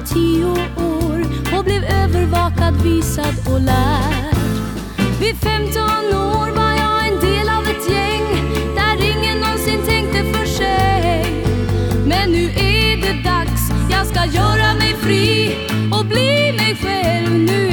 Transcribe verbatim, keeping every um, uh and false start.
tio år och blev övervakad, visad och lärd. Vid femton år var jag en del av ett gäng där ingen någonsin tänkte för sig. Men nu är det dags, jag ska göra mig fri och bli mig själv nu.